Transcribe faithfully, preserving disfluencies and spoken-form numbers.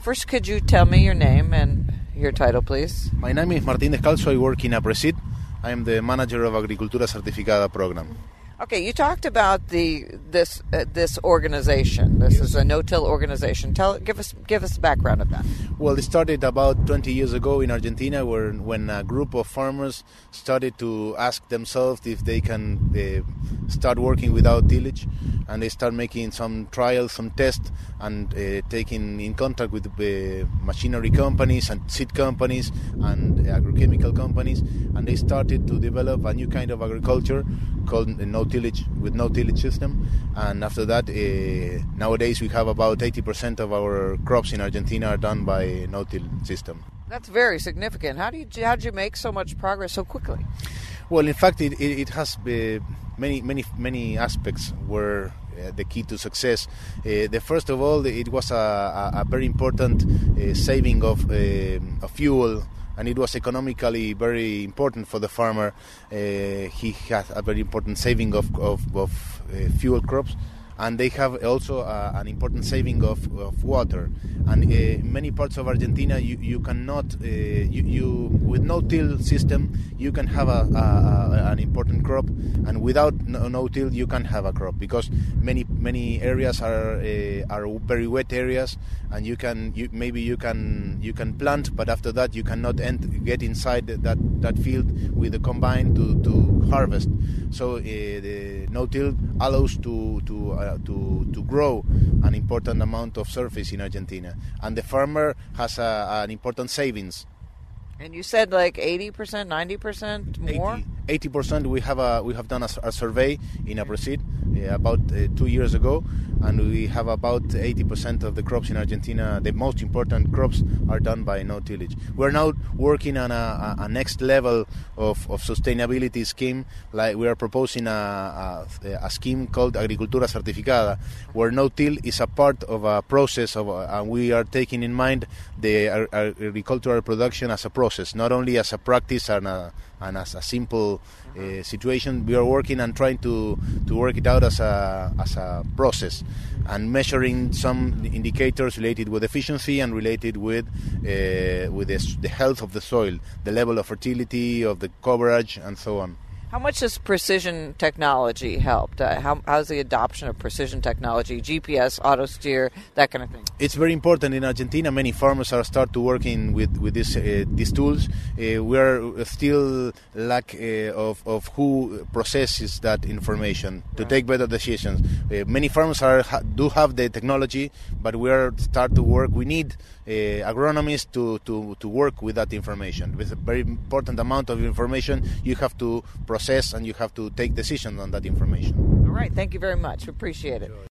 First, could you tell me your name and your title, please? My name is Martín Descalzo. I work in APRESID. I am the manager of Agricultura Certificada program. Okay, you talked about the this uh, this organization. This is a no-till organization. Tell, give us give us the background of that. Well, it started about twenty years ago in Argentina, where when a group of farmers started to ask themselves if they can uh, start working without tillage, and they start making some trials, some tests, and uh, taking in contact with uh, machinery companies and seed companies and agrochemical companies, and they started to develop a new kind of agriculture called uh, no tillage with no tillage system. And after that, uh, nowadays we have about eighty percent of our crops in Argentina are done by no-till system. That's very significant. How do you how did you make so much progress so quickly? Well, in fact, it it, it has uh, many many many aspects were uh, the key to success. Uh, the first of all, it was a, a, a very important uh, saving of, uh, of fuel. And it was economically very important for the farmer. Uh, he had a very important saving of, of, of uh, fuel crops. And they have also uh, an important saving of, of water. And uh, in many parts of Argentina, you, you cannot, uh, you, you with no-till system, you can have a, a, a, an important crop, and without no, no-till, you can't have a crop, because many many areas are uh, are very wet areas, and you can you, maybe you can you can plant, but after that you cannot ent- get inside that, that field with the combine to, to harvest. So uh, the no-till allows to to uh, to to grow an important amount of surface in Argentina, and the farmer has a, an important savings. And you said like eighty percent, ninety percent more? eighty percent. We have a we have done a, a survey in APRESID uh, about uh, two years ago, and we have about eighty percent of the crops in Argentina, the most important crops, are done by no tillage. We're now working on a, a, a next level of, of sustainability scheme. Like we are proposing a, a, a scheme called Agricultura Certificada, where no till is a part of a process of, uh, and we are taking in mind the uh, agricultural production as a process, not only as a practice and a and as a simple uh, situation. We are working and trying to, to work it out as a as a process, and measuring some indicators related with efficiency and related with uh, with the, the health of the soil, the level of fertility, of the coverage, and so on. How much has precision technology helped? Uh, how, how's the adoption of precision technology, G P S, auto steer, that kind of thing? It's very important in Argentina. Many farmers are start to working with with this, uh, these tools. Uh, we are still lack uh, of of who processes that information to right. take better decisions. Uh, many farmers are ha, do have the technology, but we are start to work. We need uh, agronomists to, to to work with that information. With a very important amount of information, you have to process and you have to take decisions on that information. All right. Thank you very much. Appreciate it.